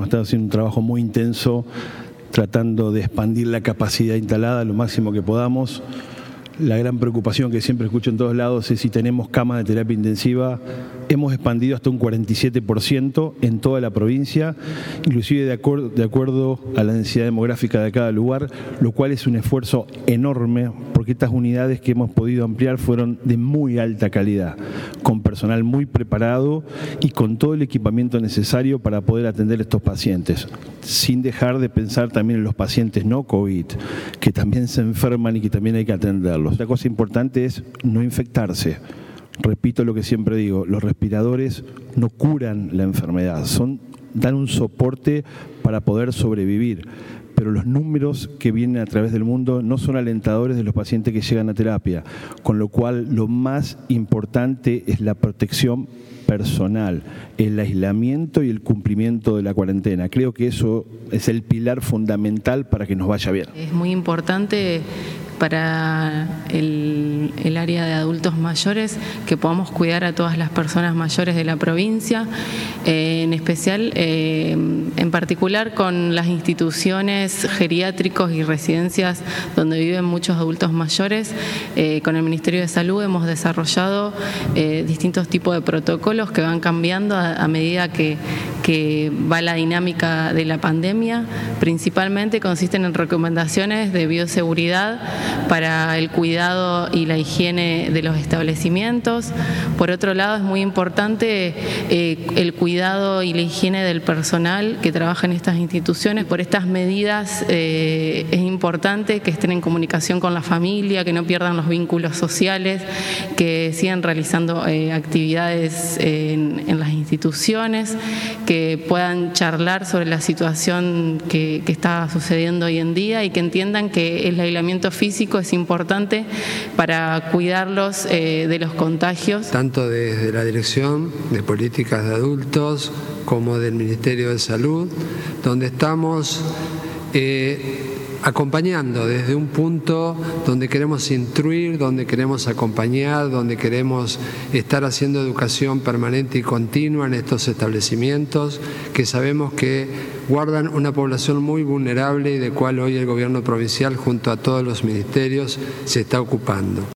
estado haciendo un trabajo muy intenso tratando de expandir la capacidad instalada lo máximo que podamos. La gran preocupación que siempre escucho en todos lados es si tenemos camas de terapia intensiva. Hemos expandido hasta un 47% en toda la provincia, inclusive de acuerdo a la densidad demográfica de cada lugar, lo cual es un esfuerzo enorme porque estas unidades que hemos podido ampliar fueron de muy alta calidad, con personal muy preparado y con todo el equipamiento necesario para poder atender a estos pacientes, sin dejar de pensar también en los pacientes no COVID, que también se enferman y que también hay que atenderlos. Otra cosa importante es no infectarse. Repito lo que siempre digo, los respiradores no curan la enfermedad, dan un soporte para poder sobrevivir, pero los números que vienen a través del mundo no son alentadores de los pacientes que llegan a terapia, con lo cual lo más importante es la protección personal, el aislamiento y el cumplimiento de la cuarentena. Creo que eso es el pilar fundamental para que nos vaya bien. Es muy importante para el área de adultos mayores que podamos cuidar a todas las personas mayores de la provincia, en especial, en particular con las instituciones geriátricos y residencias donde viven muchos adultos mayores. Con el Ministerio de Salud hemos desarrollado distintos tipos de protocolos que van cambiando a medida que va la dinámica de la pandemia. Principalmente consisten en recomendaciones de bioseguridad para el cuidado y la higiene de los establecimientos. Por otro lado, es muy importante el cuidado y la higiene del personal que trabaja en estas instituciones. Por estas medidas es importante que estén en comunicación con la familia, que no pierdan los vínculos sociales, que sigan realizando actividades en las instituciones, que puedan charlar sobre la situación que está sucediendo hoy en día y que entiendan que el aislamiento físico es importante para cuidarlos de los contagios. Tanto desde la Dirección de Políticas de Adultos como del Ministerio de Salud, donde estamos acompañando desde un punto donde queremos instruir, donde queremos acompañar, donde queremos estar haciendo educación permanente y continua en estos establecimientos que sabemos que guardan una población muy vulnerable y de cual hoy el gobierno provincial junto a todos los ministerios se está ocupando.